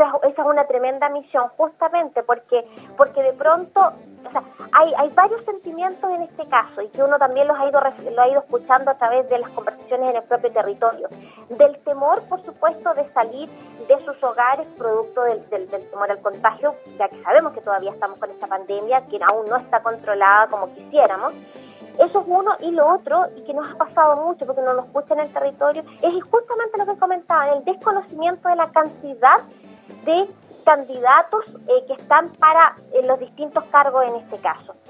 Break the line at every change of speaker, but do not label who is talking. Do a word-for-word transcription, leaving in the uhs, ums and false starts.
esa, esa es una tremenda misión, justamente porque porque de pronto, o sea, hay hay varios sentimientos en este caso y que uno también los ha ido lo ha ido escuchando a través de las conversaciones en el propio territorio, del temor, por supuesto, de salir de sus hogares producto del, del, del temor al contagio, ya que sabemos que todavía estamos con esta pandemia que aún no está controlada como quisiéramos. Eso es uno, y lo otro, y que nos ha pasado mucho porque no lo escucha en el territorio, es justamente lo que comentaban, el desconocimiento de la cantidad de candidatos eh, que están para eh, los distintos cargos en este caso.